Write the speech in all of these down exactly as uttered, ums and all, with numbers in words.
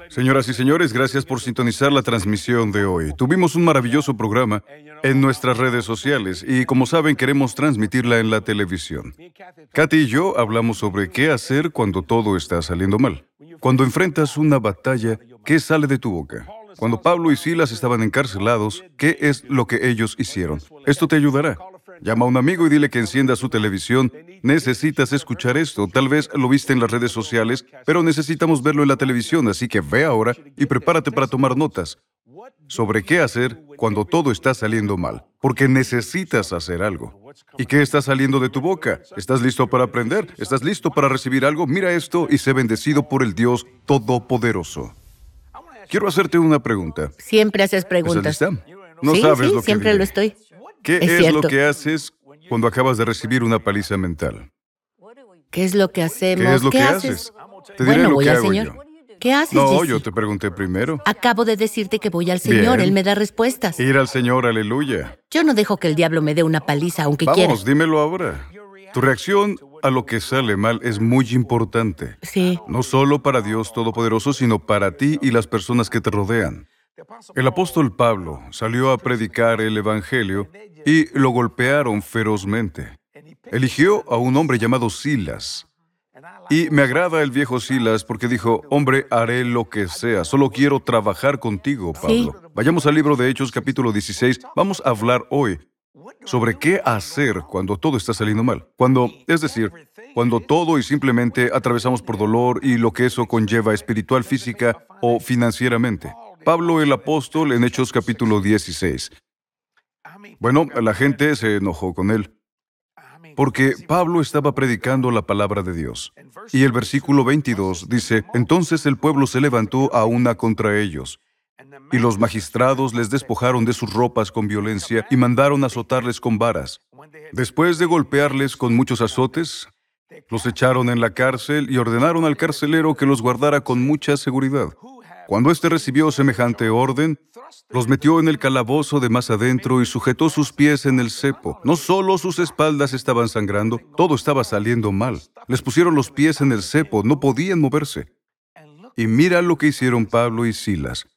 Señoras y señores, gracias por sintonizar la transmisión de hoy. Tuvimos un maravilloso programa en nuestras redes sociales y, como saben, queremos transmitirla en la televisión. Katy y yo hablamos sobre qué hacer cuando todo está saliendo mal. Cuando enfrentas una batalla, ¿qué sale de tu boca? Cuando Pablo y Silas estaban encarcelados, ¿qué es lo que ellos hicieron? Esto te ayudará. Llama a un amigo y dile que encienda su televisión. Necesitas escuchar esto. Tal vez lo viste en las redes sociales, pero necesitamos verlo en la televisión, así que ve ahora y prepárate para tomar notas sobre qué hacer cuando todo está saliendo mal, porque necesitas hacer algo. ¿Y qué está saliendo de tu boca? ¿Estás listo para aprender? ¿Estás listo para recibir algo? Mira esto y sé bendecido por el Dios Todopoderoso. Quiero hacerte una pregunta. Siempre haces ¿Estás preguntas. lista? No sí, sabes sí, lo que siempre diré. lo estoy. ¿Qué Es es, cierto. lo que haces cuando acabas de recibir una paliza mental? ¿Qué es lo que hacemos? ¿Qué es lo que haces? haces? Te diré Bueno, lo voy que al hago Señor. yo. ¿Qué haces, No, Jesse? yo te pregunté primero. Acabo de decirte que voy al Señor. Bien. Él me da respuestas. Ir al Señor, aleluya. Yo no dejo que el diablo me dé una paliza, aunque Vamos, quiera. dímelo ahora. Tu reacción a lo que sale mal es muy importante. Sí. No solo para Dios Todopoderoso, sino para ti y las personas que te rodean. El apóstol Pablo salió a predicar el Evangelio y lo golpearon ferozmente. Eligió a un hombre llamado Silas. Y me agrada el viejo Silas porque dijo, hombre, haré lo que sea, solo quiero trabajar contigo, Pablo. Sí. Vayamos al libro de Hechos, capítulo dieciséis. Vamos a hablar hoy sobre qué hacer cuando todo está saliendo mal. Cuando, es decir, cuando todo y simplemente atravesamos por dolor y lo que eso conlleva espiritual, física o financieramente. Pablo el apóstol en Hechos capítulo dieciséis. Bueno, la gente se enojó con él porque Pablo estaba predicando la palabra de Dios. Y el versículo veintidós dice, entonces el pueblo se levantó a una contra ellos. Y los magistrados les despojaron de sus ropas con violencia y mandaron azotarles con varas. Después de golpearles con muchos azotes, los echaron en la cárcel y ordenaron al carcelero que los guardara con mucha seguridad. Cuando éste recibió semejante orden, los metió en el calabozo de más adentro y sujetó sus pies en el cepo. No solo sus espaldas estaban sangrando, todo estaba saliendo mal. Les pusieron los pies en el cepo, no podían moverse. Y mira lo que hicieron Pablo y Silas.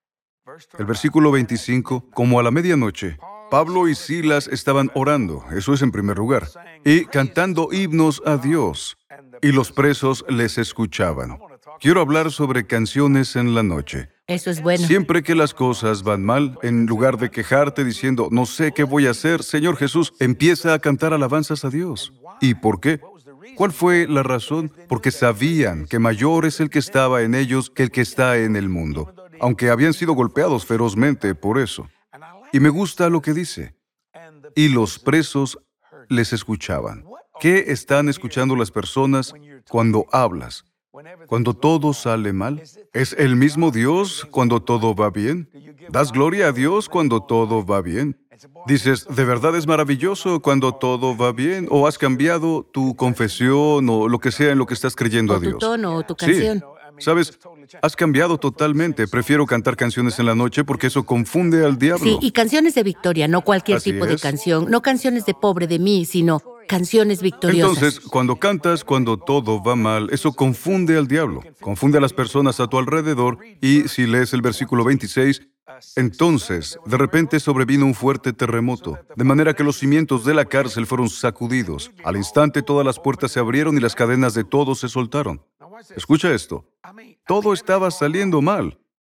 El versículo veinticinco, como a la medianoche, Pablo y Silas estaban orando, eso es en primer lugar, y cantando himnos a Dios, y los presos les escuchaban. Quiero hablar sobre canciones en la noche. Eso es bueno. Siempre que las cosas van mal, en lugar de quejarte diciendo, no sé qué voy a hacer, Señor Jesús, empieza a cantar alabanzas a Dios. ¿Y por qué? ¿Cuál fue la razón? Porque sabían que mayor es el que estaba en ellos que el que está en el mundo, aunque habían sido golpeados ferozmente por eso. Y me gusta lo que dice. Y los presos les escuchaban. ¿Qué están escuchando las personas cuando hablas? Cuando todo sale mal, ¿es el mismo Dios cuando todo va bien? ¿Das gloria a Dios cuando todo va bien? Dices, ¿de verdad es maravilloso cuando todo va bien? ¿O has cambiado tu confesión o lo que sea en lo que estás creyendo O a tu Dios? tono o tu Sí. canción. ¿Sabes? Has cambiado totalmente. Prefiero cantar canciones en la noche porque eso confunde al diablo. Sí, y canciones de victoria, no cualquier Así tipo de es. canción. No canciones de pobre de mí, sino canciones victoriosas. Entonces, cuando cantas cuando todo va mal, eso confunde al diablo, confunde a las personas a tu alrededor, y si lees el versículo veintiséis, entonces, de repente sobrevino un fuerte terremoto, de manera que los cimientos de la cárcel fueron sacudidos. Al instante todas las puertas se abrieron y las cadenas de todos se soltaron. Escucha esto. Todo estaba saliendo mal.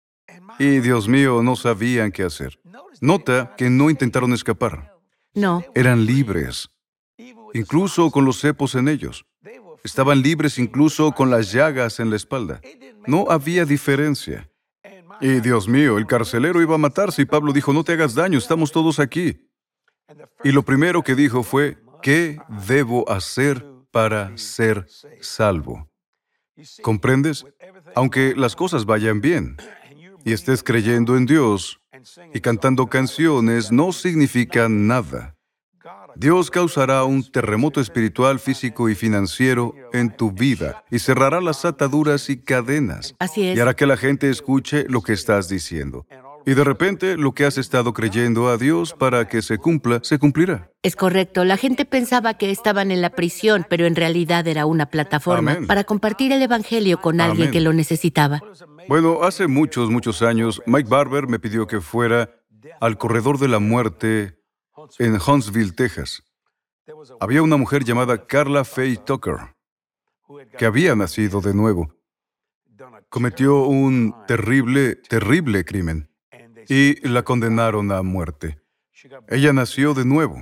Y, Dios mío, no sabían qué hacer. Nota que no intentaron escapar. No. Eran libres, incluso con los cepos en ellos. Estaban libres incluso con las llagas en la espalda. No había diferencia. Y, Dios mío, el carcelero iba a matarse y Pablo dijo, no te hagas daño, estamos todos aquí. Y lo primero que dijo fue, ¿qué debo hacer para ser salvo? ¿Comprendes? Aunque las cosas vayan bien y estés creyendo en Dios y cantando canciones, no significa nada. Dios causará un terremoto espiritual, físico y financiero en tu vida y cerrará las ataduras y cadenas Así es. y hará que la gente escuche lo que estás diciendo. Y de repente, lo que has estado creyendo a Dios para que se cumpla, se cumplirá. Es correcto. La gente pensaba que estaban en la prisión, pero en realidad era una plataforma Amén. para compartir el evangelio con alguien Amén. que lo necesitaba. Bueno, hace muchos, muchos años, Mike Barber me pidió que fuera al corredor de la muerte en Huntsville, Texas. Había una mujer llamada Carla Faye Tucker, que había nacido de nuevo. Cometió un terrible, terrible crimen y la condenaron a muerte. Ella nació de nuevo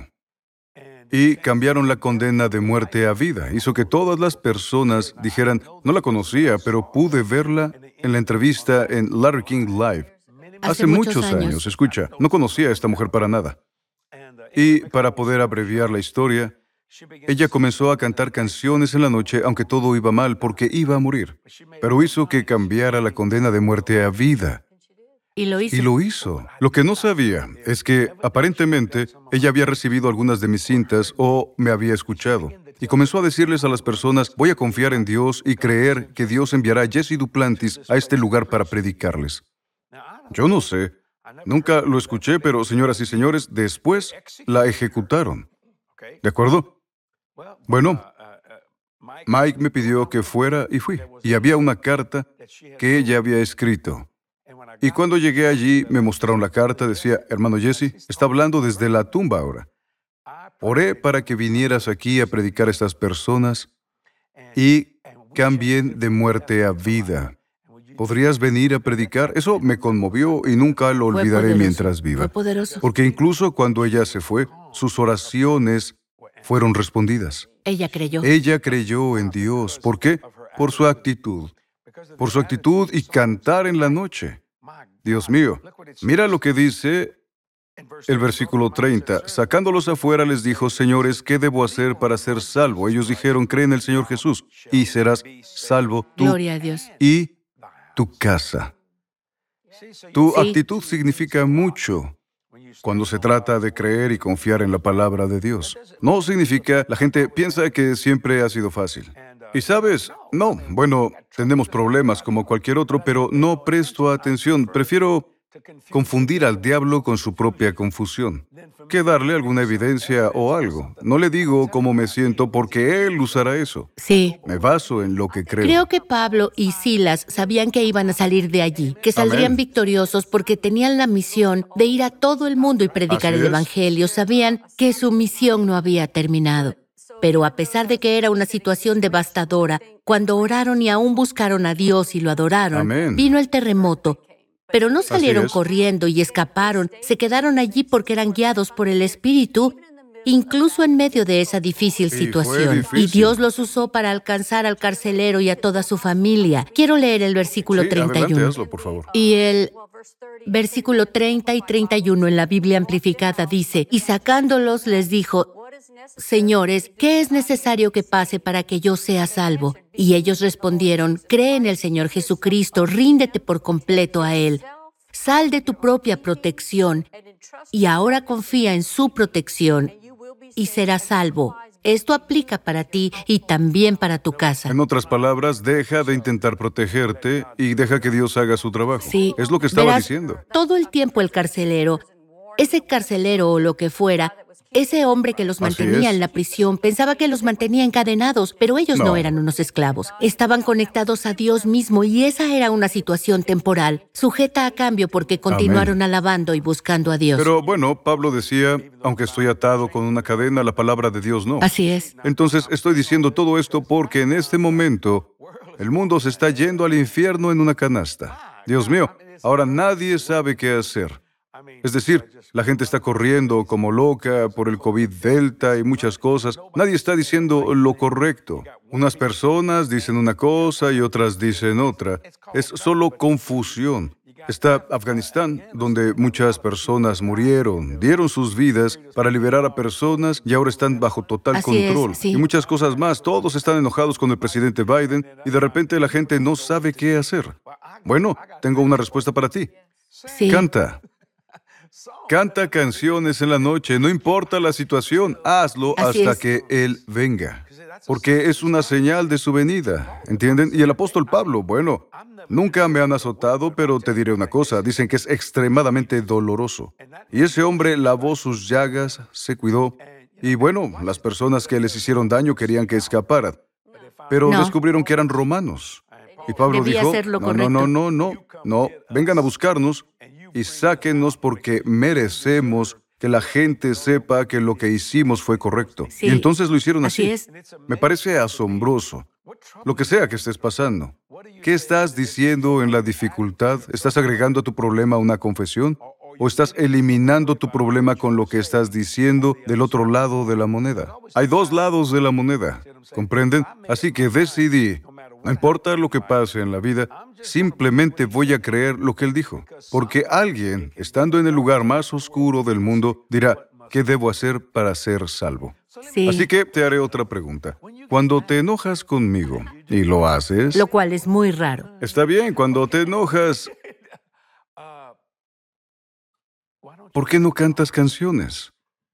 y cambiaron la condena de muerte a vida. Hizo que todas las personas dijeran, no la conocía, pero pude verla en la entrevista en Larry King Live. Hace muchos años, escucha, no conocía a esta mujer para nada. Y para poder abreviar la historia, ella comenzó a cantar canciones en la noche, aunque todo iba mal, porque iba a morir. Pero hizo que cambiara la condena de muerte a vida. Y lo hizo. Y lo hizo. Lo que no sabía es que, aparentemente, ella había recibido algunas de mis cintas o me había escuchado. Y comenzó a decirles a las personas, voy a confiar en Dios y creer que Dios enviará a Jesse Duplantis a este lugar para predicarles. Yo no sé. Nunca lo escuché, pero, señoras y señores, después la ejecutaron. ¿De acuerdo? Bueno, Mike me pidió que fuera y fui. Y había una carta que ella había escrito. Y cuando llegué allí, me mostraron la carta, decía, hermano Jesse, está hablando desde la tumba ahora. Oré para que vinieras aquí a predicar a estas personas y cambien de muerte a vida. ¿Podrías venir a predicar? Eso me conmovió y nunca lo Fue olvidaré poderoso. mientras viva. Fue poderoso. Porque incluso cuando ella se fue, sus oraciones fueron respondidas. Ella creyó. Ella creyó en Dios. ¿Por qué? Por su actitud. Por su actitud y cantar en la noche. Dios mío, mira lo que dice el versículo treinta. Sacándolos afuera les dijo, señores, ¿qué debo hacer para ser salvo? Ellos dijeron, cree en el Señor Jesús y serás salvo tú Gloria a Dios. y tu casa. Tu Sí. actitud significa mucho cuando se trata de creer y confiar en la palabra de Dios. No significa, la gente piensa que siempre ha sido fácil. Y sabes, no, bueno, tenemos problemas como cualquier otro, pero no presto atención. Prefiero confundir al diablo con su propia confusión que darle alguna evidencia o algo. No le digo cómo me siento porque él usará eso. Sí. Me baso en lo que creo. Creo que Pablo y Silas sabían que iban a salir de allí, que saldrían Amén. victoriosos porque tenían la misión de ir a todo el mundo y predicar Así el es. Evangelio. Sabían que su misión no había terminado. Pero a pesar de que era una situación devastadora, cuando oraron y aún buscaron a Dios y lo adoraron, Amén. vino el terremoto. Pero no salieron es. corriendo y escaparon, se quedaron allí porque eran guiados por el Espíritu, incluso en medio de esa difícil fue situación. difícil. Y Dios los usó para alcanzar al carcelero y a toda su familia. Quiero leer el versículo Sí, treinta y adelante, uno. hazlo, por favor. Y el versículo treinta y treinta y uno en la Biblia amplificada dice, y sacándolos les dijo, señores, ¿qué es necesario que pase para que yo sea salvo? Y ellos respondieron, cree en el Señor Jesucristo, ríndete por completo a Él. Sal de tu propia protección y ahora confía en su protección y serás salvo. Esto aplica para ti y también para tu casa. En otras palabras, deja de intentar protegerte y deja que Dios haga su trabajo. Sí. Es lo que estaba Verás, diciendo. todo el tiempo el carcelero, ese carcelero o lo que fuera, ese hombre que los Así mantenía es. en la prisión pensaba que los mantenía encadenados, pero ellos no. No. eran unos esclavos. Estaban conectados a Dios mismo y esa era una situación temporal, sujeta a cambio porque continuaron alabando y buscando a Dios. Pero bueno, Pablo decía, aunque estoy atado con una cadena, la palabra de Dios no. Así es. Entonces, estoy diciendo todo esto porque en este momento el mundo se está yendo al infierno en una canasta. Dios mío, ahora nadie sabe qué hacer. Es decir, la gente está corriendo como loca por el COVID Delta y muchas cosas. Nadie está diciendo lo correcto. Unas personas dicen una cosa y otras dicen otra. Es solo confusión. Está Afganistán, donde muchas personas murieron, dieron sus vidas para liberar a personas y ahora están bajo total Así es, control. sí. Y muchas cosas más. Todos están enojados con el presidente Biden y de repente la gente no sabe qué hacer. Bueno, tengo una respuesta para ti. Sí. Canta. Canta canciones en la noche, no importa la situación, hazlo Así hasta es. que Él venga. porque es una señal de su venida, ¿entienden? Y el apóstol Pablo, bueno, nunca me han azotado, pero te diré una cosa, dicen que es extremadamente doloroso. Y ese hombre lavó sus llagas, se cuidó, y bueno, las personas que les hicieron daño querían que escaparan, pero No, descubrieron que eran romanos. Y Pablo debía dijo, ser lo no, no, no, correcto. no, no, no, vengan a buscarnos y sáquennos porque merecemos que la gente sepa que lo que hicimos fue correcto. Y Sí, entonces lo hicieron así así. es. Me parece asombroso. Lo que sea que estés pasando. ¿Qué estás diciendo en la dificultad? ¿Estás agregando a tu problema una confesión? ¿O estás eliminando tu problema con lo que estás diciendo del otro lado de la moneda? Hay dos lados de la moneda, ¿comprenden? Así que decidí, no importa lo que pase en la vida, simplemente voy a creer lo que Él dijo. Porque alguien, estando en el lugar más oscuro del mundo, dirá, ¿qué debo hacer para ser salvo? Así Sí, que te haré otra pregunta. Cuando te enojas conmigo y lo haces, lo cual es muy raro. está bien, cuando te enojas, ¿por qué no cantas canciones?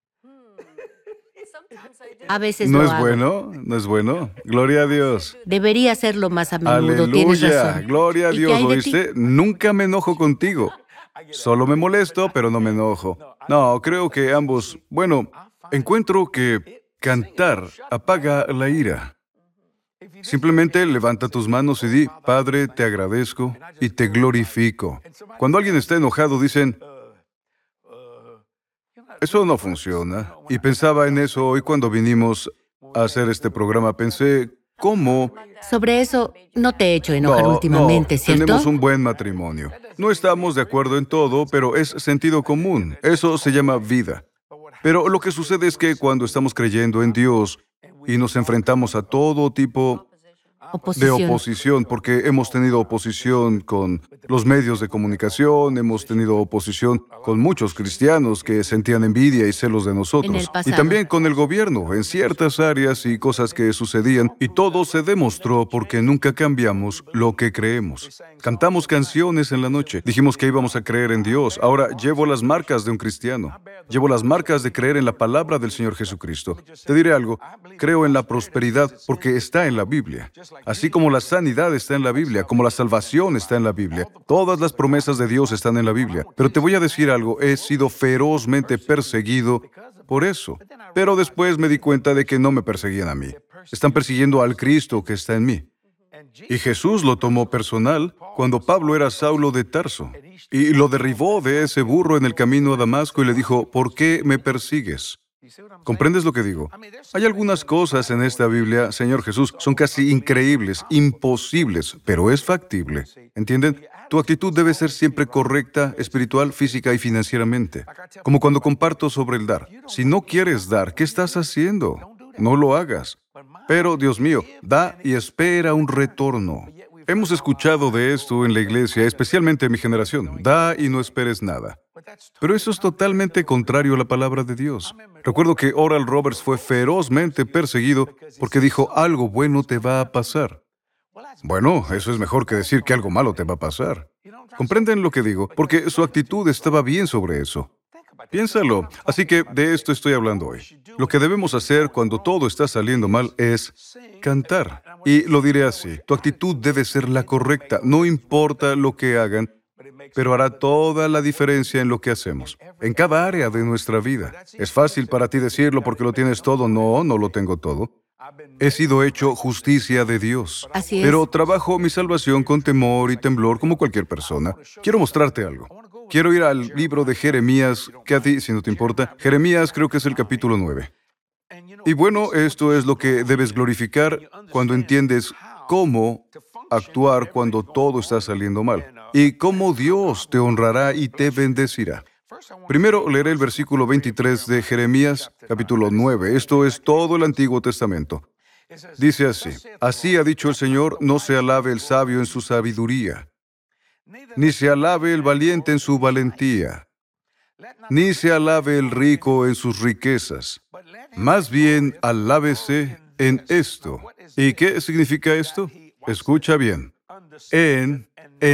A veces ¿No lo es hago. bueno? ¿No es bueno? Gloria a Dios. Debería hacerlo más a menudo, tienes Aleluya. razón. Gloria a ¿Y qué Dios, hay ¿lo de ti? oíste? Nunca me enojo contigo. Solo me molesto, pero no me enojo. No, creo que ambos, bueno, encuentro que cantar apaga la ira. Simplemente levanta tus manos y di, Padre, te agradezco y te glorifico. Cuando alguien está enojado, dicen, eso no funciona. Y pensaba en eso hoy cuando vinimos a hacer este programa. Pensé, ¿cómo? Sobre eso no te he hecho enojar No, no, últimamente, ¿cierto? tenemos un buen matrimonio. No estamos de acuerdo en todo, pero es sentido común. Eso se llama vida. Pero lo que sucede es que cuando estamos creyendo en Dios y nos enfrentamos a todo tipo de Oposición. oposición, porque hemos tenido oposición con los medios de comunicación, hemos tenido oposición con muchos cristianos que sentían envidia y celos de En el nosotros, y pasado. también con el gobierno en ciertas áreas y cosas que sucedían, y todo se demostró porque nunca cambiamos lo que creemos. Cantamos canciones en la noche, dijimos que íbamos a creer en Dios, ahora llevo las marcas de un cristiano, llevo las marcas de creer en la palabra del Señor Jesucristo. Te diré algo, creo en la prosperidad porque está en la Biblia. Así como la sanidad está en la Biblia, como la salvación está en la Biblia, todas las promesas de Dios están en la Biblia. Pero te voy a decir algo, he sido ferozmente perseguido por eso. Pero después me di cuenta de que no me perseguían a mí. Están persiguiendo al Cristo que está en mí. Y Jesús lo tomó personal cuando Pablo era Saulo de Tarso. Y lo derribó de ese burro en el camino a Damasco y le dijo, ¿por qué me persigues? ¿Comprendes lo que digo? Hay algunas cosas en esta Biblia, Señor Jesús, son casi increíbles, imposibles, pero es factible. ¿Entienden? Tu actitud debe ser siempre correcta, espiritual, física y financieramente. Como cuando comparto sobre el dar. Si no quieres dar, ¿qué estás haciendo? No lo hagas. Pero, Dios mío, da y espera un retorno. Hemos escuchado de esto en la iglesia, especialmente en mi generación. Da y no esperes nada. Pero eso es totalmente contrario a la palabra de Dios. Recuerdo que Oral Roberts fue ferozmente perseguido porque dijo, algo bueno te va a pasar. Bueno, eso es mejor que decir que algo malo te va a pasar. ¿Comprenden lo que digo? Porque su actitud estaba bien sobre eso. Piénsalo. Así que de esto estoy hablando hoy. Lo que debemos hacer cuando todo está saliendo mal es cantar. Y lo diré así, tu actitud debe ser la correcta, no importa lo que hagan, pero hará toda la diferencia en lo que hacemos, en cada área de nuestra vida. Es fácil para ti decirlo porque lo tienes todo. No, no lo tengo todo. He sido hecho justicia de Dios. Así es. Pero trabajo mi salvación con temor y temblor como cualquier persona. Quiero mostrarte algo. Quiero ir al libro de Jeremías, Kathy, si no te importa. Jeremías creo que es el capítulo nueve. Y bueno, esto es lo que debes glorificar cuando entiendes cómo actuar cuando todo está saliendo mal y cómo Dios te honrará y te bendecirá. Primero leeré el versículo veintitrés de Jeremías, capítulo nueve. Esto es todo el Antiguo Testamento. Dice así, así ha dicho el Señor, no se alabe el sabio en su sabiduría, ni se alabe el valiente en su valentía, ni se alabe el rico en sus riquezas. Más bien, alábese en esto. ¿Y qué significa esto? Escucha bien. En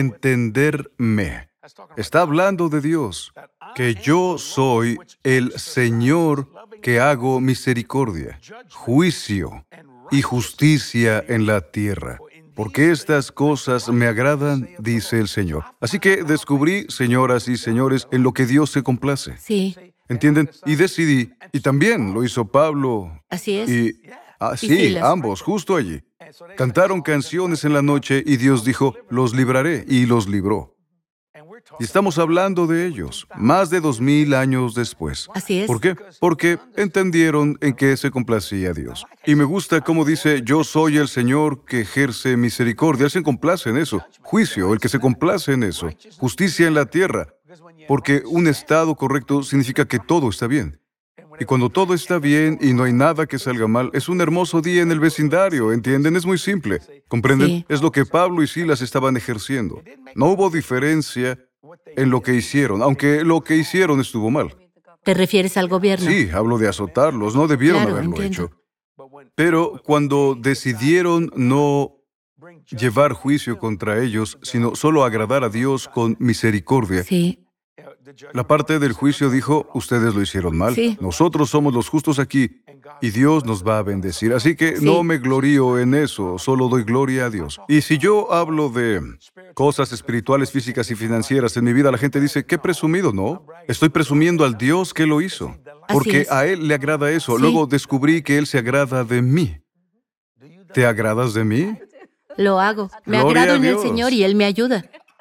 entenderme. Está hablando de Dios, que yo soy el Señor que hago misericordia, juicio y justicia en la tierra. Porque estas cosas me agradan, dice el Señor. Así que descubrí, señoras y señores, en lo que Dios se complace. Sí, ¿Entienden? Y decidí, y también lo hizo Pablo, así es. y... Ah, Y sí, Silas. ambos, justo allí. Cantaron canciones en la noche y Dios dijo, los libraré, y los libró. Y estamos hablando de ellos, más de dos mil años después. Así es. ¿Por qué? Porque entendieron en qué se complacía Dios. Y me gusta cómo dice, yo soy el Señor que ejerce misericordia. Él se complace en eso. Juicio, el que se complace en eso. Justicia en la tierra. Porque un estado correcto significa que todo está bien. Y cuando todo está bien y no hay nada que salga mal, es un hermoso día en el vecindario, ¿entienden? Es muy simple. ¿Comprenden? Sí. Es lo que Pablo y Silas estaban ejerciendo. No hubo diferencia en lo que hicieron, aunque lo que hicieron estuvo mal. ¿Te refieres al gobierno? Sí, hablo de azotarlos, no debieron Claro, haberlo entiendo. hecho. Pero cuando decidieron no llevar juicio contra ellos, sino solo agradar a Dios con misericordia, Sí, la parte del juicio dijo, ustedes lo hicieron mal. Sí. Nosotros somos los justos aquí y Dios nos va a bendecir. Así que Sí. no me glorío en eso, solo doy gloria a Dios. Y si yo hablo de cosas espirituales, físicas y financieras en mi vida, la gente dice, qué presumido, ¿no? Estoy presumiendo al Dios que lo hizo. Porque es. a Él le agrada eso. Sí. Luego descubrí que Él se agrada de mí. ¿Te agradas de mí? lo hago. Me Gloria agrado a en el Dios. Señor y Él me ayuda.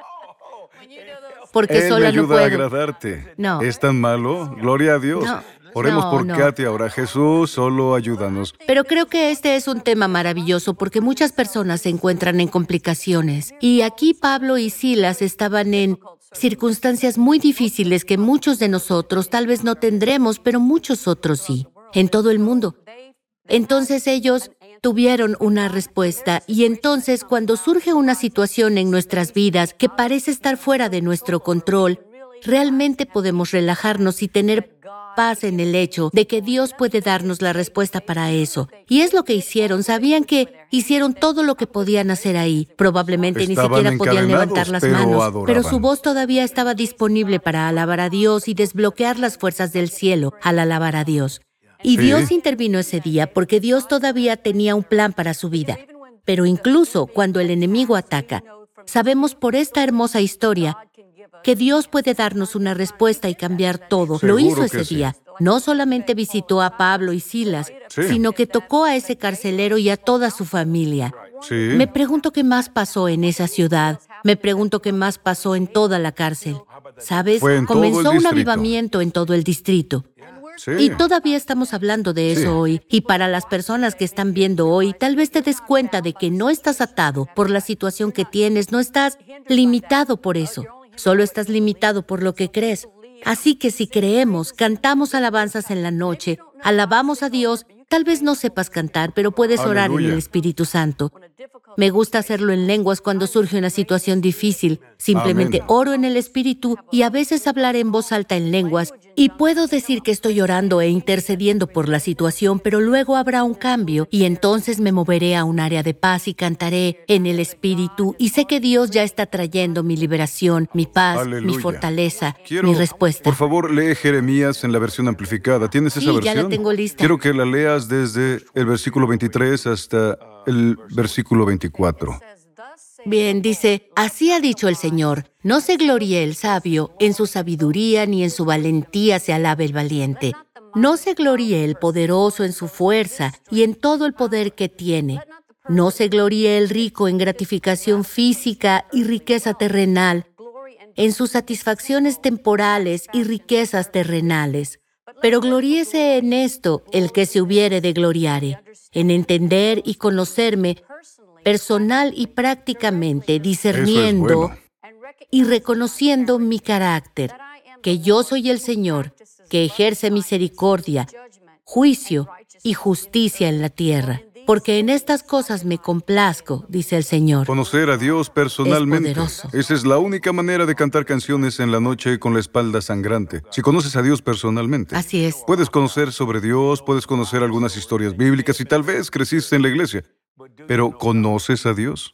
Porque Él me sola no ayuda a puedo. agradarte. No. ¿Es tan malo? Gloria a Dios. No, Oremos no, por no. Katy ahora. Jesús, solo ayúdanos. Pero creo que este es un tema maravilloso porque muchas personas se encuentran en complicaciones. Y aquí Pablo y Silas estaban en circunstancias muy difíciles que muchos de nosotros tal vez no tendremos, pero muchos otros sí, en todo el mundo. Entonces ellos tuvieron una respuesta y entonces cuando surge una situación en nuestras vidas que parece estar fuera de nuestro control, realmente podemos relajarnos y tener paz en el hecho de que Dios puede darnos la respuesta para eso. Y es lo que hicieron. Sabían que hicieron todo lo que podían hacer ahí. Probablemente ni Estaban siquiera podían encadenados, levantar las pero manos, adoraban. pero su voz todavía estaba disponible para alabar a Dios y desbloquear las fuerzas del cielo al alabar a Dios. Y Sí. Dios intervino ese día porque Dios todavía tenía un plan para su vida. Pero incluso cuando el enemigo ataca, sabemos por esta hermosa historia que Dios puede darnos una respuesta y cambiar todo. Lo Seguro hizo que ese sí. día. No solamente visitó a Pablo y Silas, Sí. sino que tocó a ese carcelero y a toda su familia. Sí. Me pregunto qué más pasó en esa ciudad. Me pregunto qué más pasó en toda la cárcel. ¿Sabes? Fue en todo el Comenzó un distrito. avivamiento en todo el distrito. Sí. Y todavía estamos hablando de eso Sí. hoy. Y para las personas que están viendo hoy, tal vez te des cuenta de que no estás atado por la situación que tienes, no estás limitado por eso. Solo estás limitado por lo que crees. Así que si creemos, cantamos alabanzas en la noche, alabamos a Dios, tal vez no sepas cantar, pero puedes orar en Aleluya. el Espíritu Santo. Me gusta hacerlo en lenguas cuando surge una situación difícil. Simplemente Amén. oro en el Espíritu y a veces hablaré en voz alta en lenguas. Y puedo decir que estoy orando e intercediendo por la situación, pero luego habrá un cambio y entonces me moveré a un área de paz y cantaré en el Espíritu. Y sé que Dios ya está trayendo mi liberación, mi paz, mi Aleluya. fortaleza, Quiero, mi respuesta. por favor, lee Jeremías en la versión amplificada. ¿Tienes Sí, esa ya versión? la tengo lista. Quiero que la leas desde el versículo veintitrés hasta el versículo veinticuatro. Bien, dice, así ha dicho el Señor, no se gloríe el sabio, en su sabiduría ni en su valentía se alabe el valiente. No se gloríe el poderoso en su fuerza y en todo el poder que tiene. No se gloríe el rico en gratificación física y riqueza terrenal, en sus satisfacciones temporales y riquezas terrenales. Pero gloríese en esto el que se hubiere de gloriare, en entender y conocerme personal y prácticamente, discerniendo bueno. y reconociendo mi carácter, que yo soy el Señor, que ejerce misericordia, juicio y justicia en la tierra. Porque en estas cosas me complazco, dice el Señor. Conocer a Dios personalmente. poderoso. Esa es la única manera de cantar canciones en la noche con la espalda sangrante. Si conoces a Dios personalmente. Así es. Puedes conocer sobre Dios, puedes conocer algunas historias bíblicas y tal vez creciste en la iglesia. Pero ¿conoces a Dios?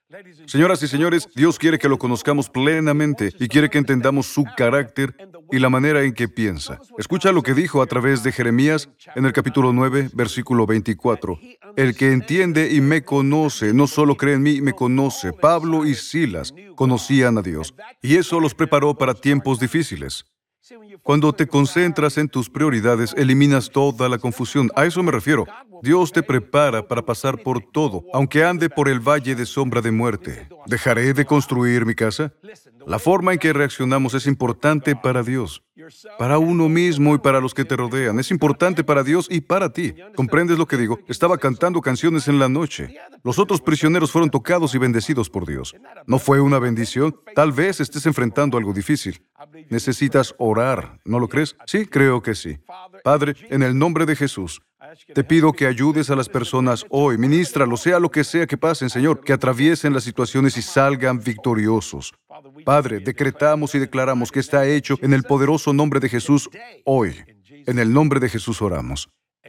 Señoras y señores, Dios quiere que lo conozcamos plenamente y quiere que entendamos su carácter y la manera en que piensa. Escucha lo que dijo a través de Jeremías en el capítulo nueve, versículo veinticuatro. El que entiende y me conoce, no solo cree en mí, me conoce. Pablo y Silas conocían a Dios, y eso los preparó para tiempos difíciles. Cuando te concentras en tus prioridades, eliminas toda la confusión. A eso me refiero. Dios te prepara para pasar por todo, aunque ande por el valle de sombra de muerte. ¿Dejaré de construir mi casa? La forma en que reaccionamos es importante para Dios, para uno mismo y para los que te rodean. Es importante para Dios y para ti. ¿Comprendes lo que digo? Estaba cantando canciones en la noche. Los otros prisioneros fueron tocados y bendecidos por Dios. ¿No fue una bendición? Tal vez estés enfrentando algo difícil. Necesitas orar, ¿no lo crees? Sí, creo que sí. Padre, en el nombre de Jesús, te pido que ayudes a las personas hoy. Ministralo, sea lo que sea que pasen, Señor, que atraviesen las situaciones y salgan victoriosos. Padre, decretamos y declaramos que está hecho en el poderoso nombre de Jesús hoy. En el nombre de Jesús oramos.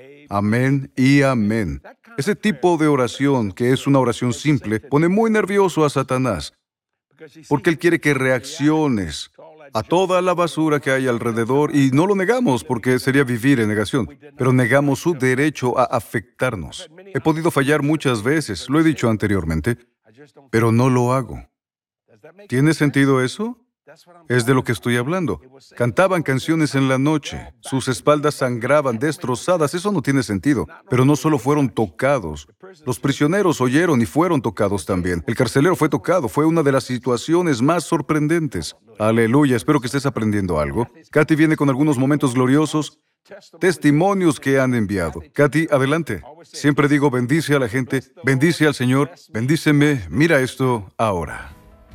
Amén y amén. Ese tipo de oración, que es una oración simple, pone muy nervioso a Satanás, porque él quiere que reacciones a toda la basura que hay alrededor, y no lo negamos porque sería vivir en negación, pero negamos su derecho a afectarnos. He podido fallar muchas veces, lo he dicho anteriormente, pero no lo hago. ¿Tiene sentido eso? Es de lo que estoy hablando. Cantaban canciones en la noche, sus espaldas sangraban, destrozadas, eso no tiene sentido. Pero no solo fueron tocados, los prisioneros oyeron y fueron tocados también. El carcelero fue tocado, fue una de las situaciones más sorprendentes. Aleluya, espero que estés aprendiendo algo. Katy viene con algunos momentos gloriosos, testimonios que han enviado. Katy, adelante. Siempre digo, bendice a la gente, bendice al Señor, bendíceme, mira esto ahora.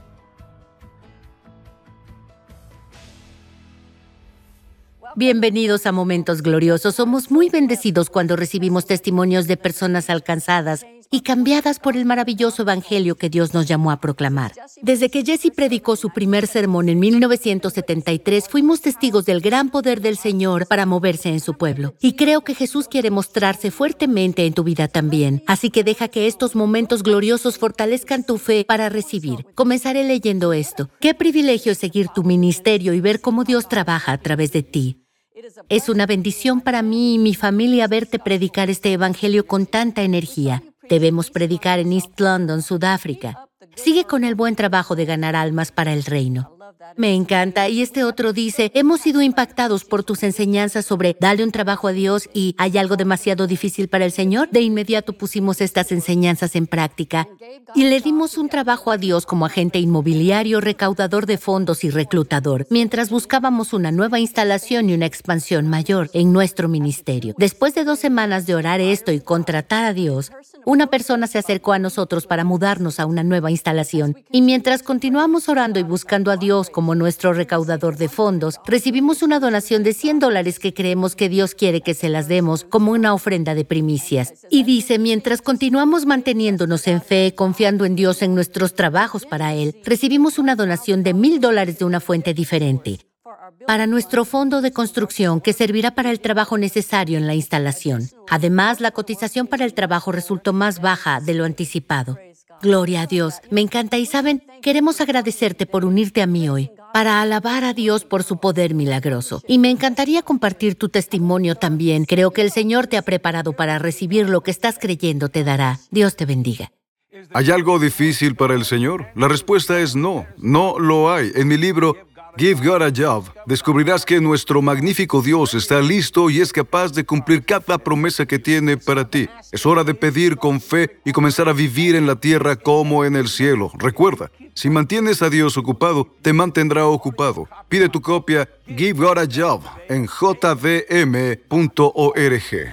Bienvenidos a Momentos Gloriosos. Somos muy bendecidos cuando recibimos testimonios de personas alcanzadas y cambiadas por el maravilloso evangelio que Dios nos llamó a proclamar. Desde que Jesse predicó su primer sermón en mil novecientos setenta y tres, fuimos testigos del gran poder del Señor para moverse en su pueblo. Y creo que Jesús quiere mostrarse fuertemente en tu vida también. Así que deja que estos momentos gloriosos fortalezcan tu fe para recibir. Comenzaré leyendo esto. Qué privilegio es seguir tu ministerio y ver cómo Dios trabaja a través de ti. Es una bendición para mí y mi familia verte predicar este evangelio con tanta energía. Debemos predicar en East London, Sudáfrica. Sigue con el buen trabajo de ganar almas para el reino. Me encanta. Y este otro dice, hemos sido impactados por tus enseñanzas sobre dale un trabajo a Dios y ¿hay algo demasiado difícil para el Señor? De inmediato pusimos estas enseñanzas en práctica y le dimos un trabajo a Dios como agente inmobiliario, recaudador de fondos y reclutador, mientras buscábamos una nueva instalación y una expansión mayor en nuestro ministerio. Después de dos semanas de orar esto y contratar a Dios, una persona se acercó a nosotros para mudarnos a una nueva instalación. Y mientras continuamos orando y buscando a Dios como nuestro recaudador de fondos, recibimos una donación de cien dólares que creemos que Dios quiere que se las demos como una ofrenda de primicias. Y dice, mientras continuamos manteniéndonos en fe, confiando en Dios en nuestros trabajos para Él, recibimos una donación de mil dólares de una fuente diferente para nuestro fondo de construcción que servirá para el trabajo necesario en la instalación. Además, la cotización para el trabajo resultó más baja de lo anticipado. Gloria a Dios. Me encanta y saben, queremos agradecerte por unirte a mí hoy, para alabar a Dios por su poder milagroso. Y me encantaría compartir tu testimonio también. Creo que el Señor te ha preparado para recibir lo que estás creyendo te dará. Dios te bendiga. ¿Hay algo difícil para el Señor? La respuesta es no, no lo hay. En mi libro Give God a Job, descubrirás que nuestro magnífico Dios está listo y es capaz de cumplir cada promesa que tiene para ti. Es hora de pedir con fe y comenzar a vivir en la tierra como en el cielo. Recuerda, si mantienes a Dios ocupado, te mantendrá ocupado. Pide tu copia Give God a Job en j d m punto org.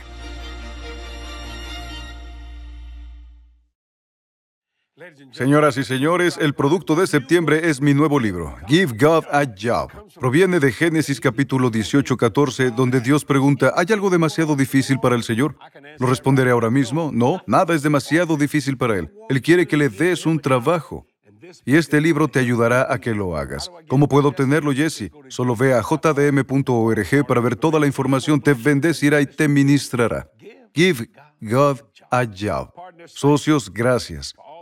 Señoras y señores, el producto de septiembre es mi nuevo libro, Give God a Job. Proviene de Génesis capítulo dieciocho, catorce, donde Dios pregunta, ¿hay algo demasiado difícil para el Señor? Lo responderé ahora mismo, no, nada es demasiado difícil para Él. Él quiere que le des un trabajo. Y este libro te ayudará a que lo hagas. ¿Cómo puedo obtenerlo, Jesse? Solo ve a j d m punto org para ver toda la información. Te bendecirá y te ministrará. Give God a Job. Socios, gracias.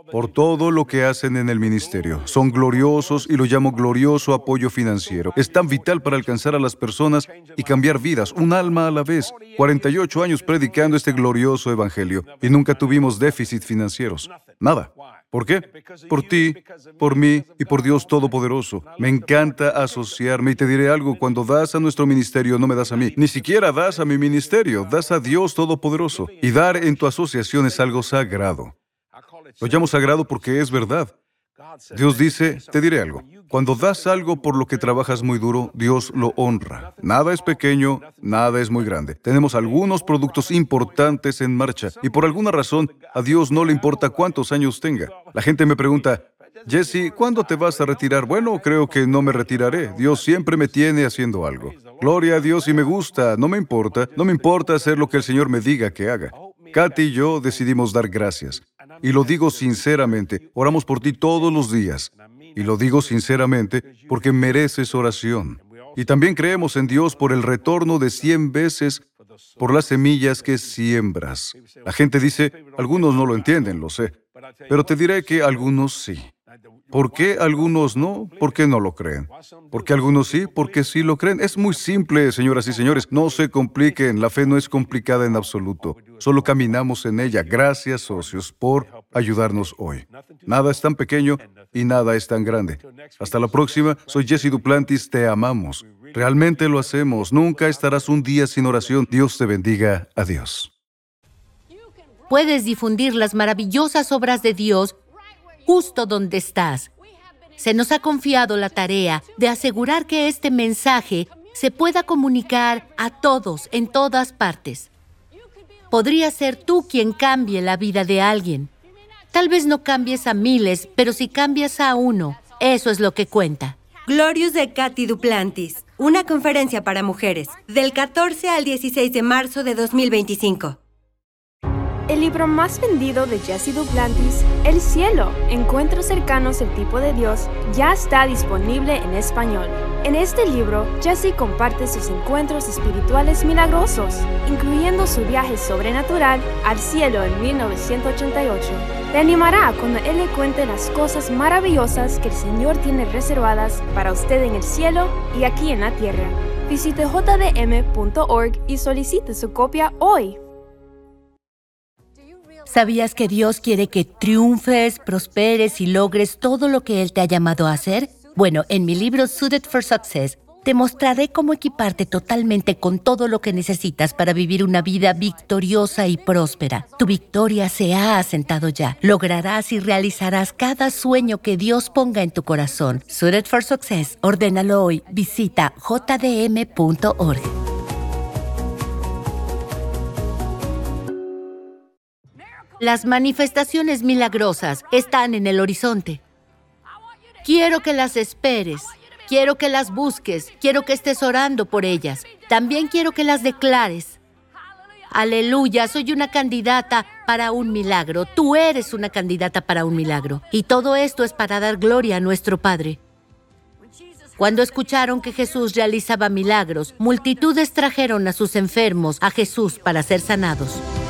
por todo lo que hacen en el ministerio. Son gloriosos y lo llamo glorioso apoyo financiero. Es tan vital para alcanzar a las personas y cambiar vidas, un alma a la vez. cuarenta y ocho años predicando este glorioso evangelio y nunca tuvimos déficit financieros. Nada. ¿Por qué? Por ti, por mí y por Dios Todopoderoso. Me encanta asociarme y te diré algo, cuando das a nuestro ministerio no me das a mí, ni siquiera das a mi ministerio, das a Dios Todopoderoso. Y dar en tu asociación es algo sagrado. Lo llamo sagrado porque es verdad. Dios dice, te diré algo, cuando das algo por lo que trabajas muy duro, Dios lo honra. Nada es pequeño, nada es muy grande. Tenemos algunos productos importantes en marcha y por alguna razón a Dios no le importa cuántos años tenga. La gente me pregunta, Jesse, ¿cuándo te vas a retirar? Bueno, creo que no me retiraré. Dios siempre me tiene haciendo algo. Gloria a Dios y me gusta, no me importa, no me importa hacer lo que el Señor me diga que haga. Katy y yo decidimos dar gracias. Y lo digo sinceramente, oramos por ti todos los días. Y lo digo sinceramente porque mereces oración. Y también creemos en Dios por el retorno de cien veces por las semillas que siembras. La gente dice, algunos no lo entienden, lo sé. Pero te diré que algunos sí. ¿Por qué algunos no? Porque no lo creen. ¿Por qué algunos sí? Porque sí lo creen. Es muy simple, señoras y señores. No se compliquen. La fe no es complicada en absoluto. Solo caminamos en ella. Gracias, socios, por ayudarnos hoy. Nada es tan pequeño y nada es tan grande. Hasta la próxima. Soy Jesse Duplantis. Te amamos. Realmente lo hacemos. Nunca estarás un día sin oración. Dios te bendiga. Adiós. Puedes difundir las maravillosas obras de Dios justo donde estás. Se nos ha confiado la tarea de asegurar que este mensaje se pueda comunicar a todos en todas partes. Podría ser tú quien cambie la vida de alguien. Tal vez no cambies a miles, pero si cambias a uno, eso es lo que cuenta. Glorious de Katy Duplantis, una conferencia para mujeres, del catorce al dieciséis de marzo de dos mil veinticinco. El libro más vendido de Jesse Duplantis, El Cielo, Encuentros cercanos al tipo de Dios, ya está disponible en español. En este libro, Jesse comparte sus encuentros espirituales milagrosos, incluyendo su viaje sobrenatural al cielo en mil novecientos ochenta y ocho. Te animará cuando él le cuente las cosas maravillosas que el Señor tiene reservadas para usted en el cielo y aquí en la tierra. Visite j d m punto org y solicite su copia hoy. ¿Sabías que Dios quiere que triunfes, prosperes y logres todo lo que Él te ha llamado a hacer? Bueno, en mi libro Suited for Success, te mostraré cómo equiparte totalmente con todo lo que necesitas para vivir una vida victoriosa y próspera. Tu victoria se ha asentado ya. Lograrás y realizarás cada sueño que Dios ponga en tu corazón. Suited for Success, ordénalo hoy. Visita j d m punto org. Las manifestaciones milagrosas están en el horizonte. Quiero que las esperes, quiero que las busques, quiero que estés orando por ellas. También quiero que las declares. Aleluya, soy una candidata para un milagro. Tú eres una candidata para un milagro. Y todo esto es para dar gloria a nuestro Padre. Cuando escucharon que Jesús realizaba milagros, multitudes trajeron a sus enfermos a Jesús para ser sanados.